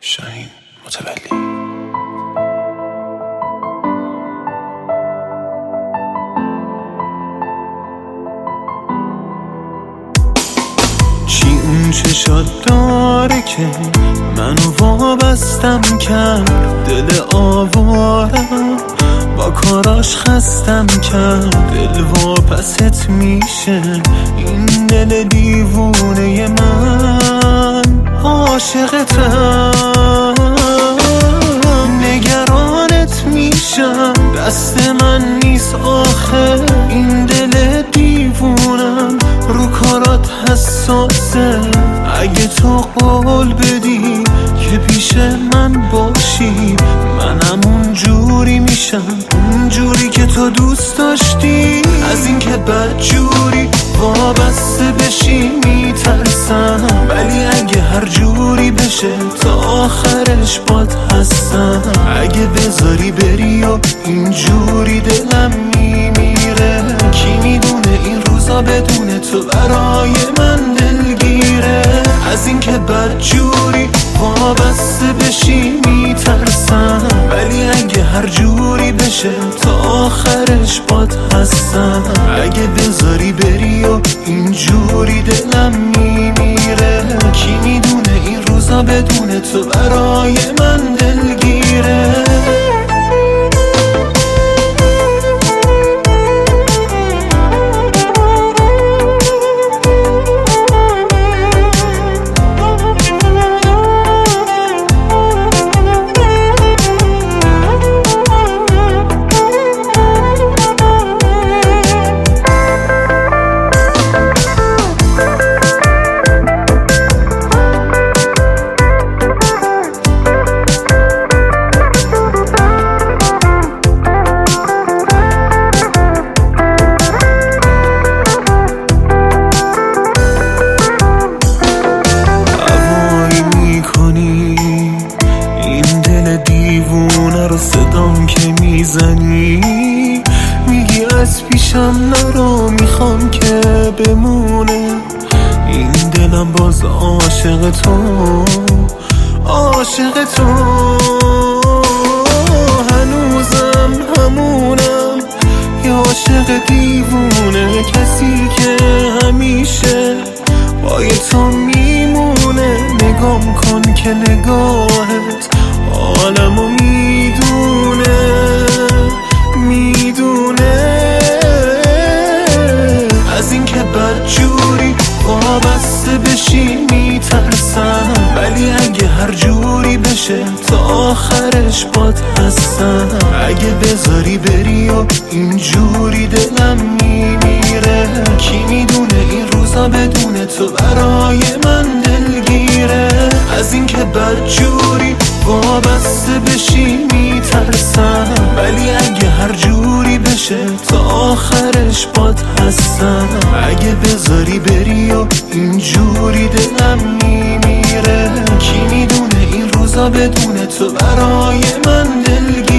شاهین متولی. چی اون چشات داره که منو وابستم کرد؟ دل آوارم با کاراش خستم کرد. دل واپست میشه این دل دیوونه من. عاشقتم نگرانت میشم، دست من نیست آخه این دل دیوونم رو کارات حساسه. اگه تو قول بدی که پیش من باشی، منم اون جوری میشم، اون جوری که تو دوست داشتی. از این که بد جوری وابسته بشی میترسم، ولی اگه هر جوری بشه تا آخرش باد هستم. اگه بذاری بری و این جوری دلم میمیره، کی میدونه این روزا بدون تو برای من دلگیره. از این که بد جوری وابسته بشی میترسم، ولی اگه هر جوری بشه تا آخرش باد هستم. اگه بذاری بری و این جوری دلم میمیره، کی میدونه این روزا بدون تو برای من دلگیره. دیوونه رو صدام که میزنی، میگی از پیشم نرو، میخوام که بمونه این دلم. باز عاشق تو، عاشق تو هنوزم همونم، یه عاشق دیوونه، کسی که همیشه با تو میمونه. نگام کن که نگاهت عالمو میدونه، میدونه. از این که بد جوری وابسته بشی میترسم، ولی اگه هر جوری بشه تا آخرش باد هستم. اگه بذاری بری و این جوری دلم میمیره، کی میدونه این روزا بدون تو برای من دلگیره. از این که بد جوری وابسته بشی میترسم، ولی اگه هر جوری بشه تا آخرش باد هستم. اگه بذاری بری و این جوری دلم میمیره، کی میدونه این روزا بدون تو برای من دلگیره.